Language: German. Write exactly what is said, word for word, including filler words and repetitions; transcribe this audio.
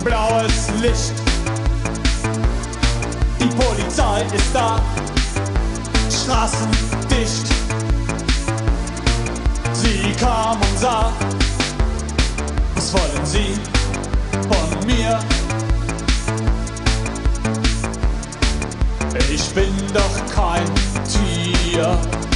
blaues Licht. Die Polizei ist da, Straßen dicht. Sie kam und sah, was wollen Sie von mir? Ich bin doch kein Tier.